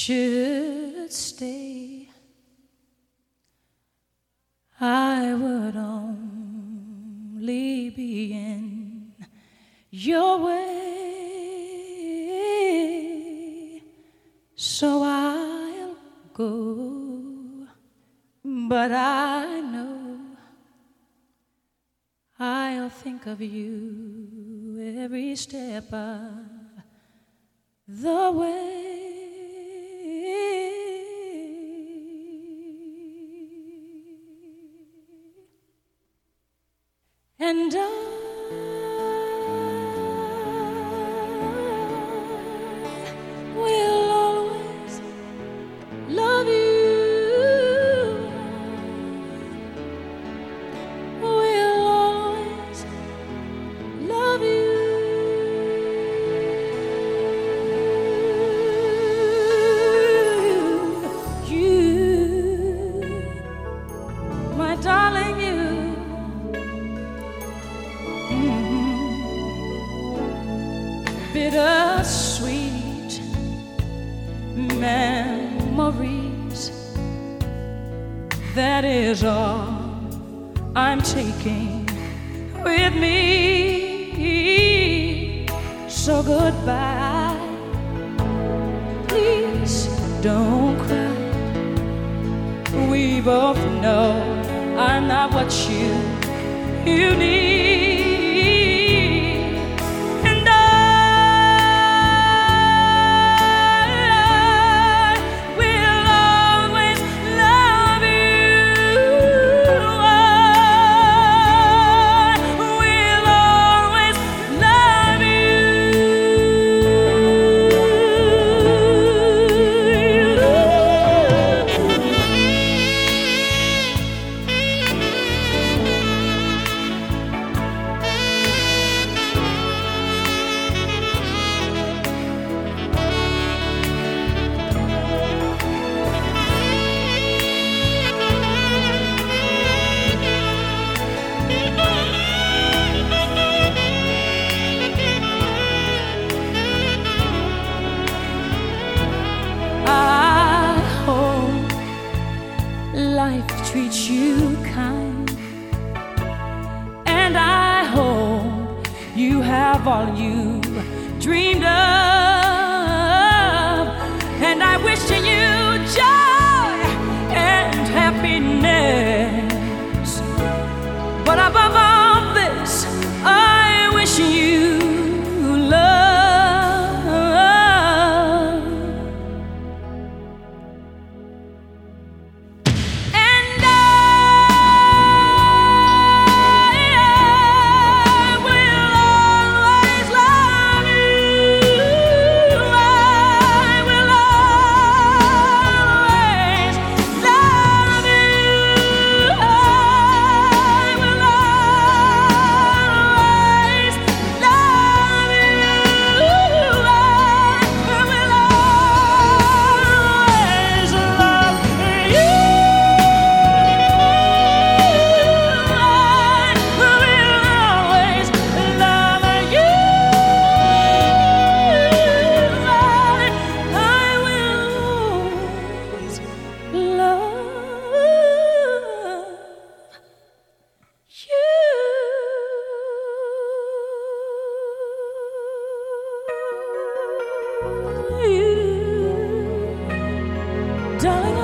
should stay, I would only be in your way. So I'll go, but I know I'll think of you every step of the way. And I will always love you. Will always love you. You, my darling, you. Bittersweet memories, that is all I'm taking with me. So goodbye, please don't cry. We both know I'm not what you need. Life treats you kind, and I hope you have all you dreamed of, and I wish you joy and happiness. But above all this, I wish you love. Darling,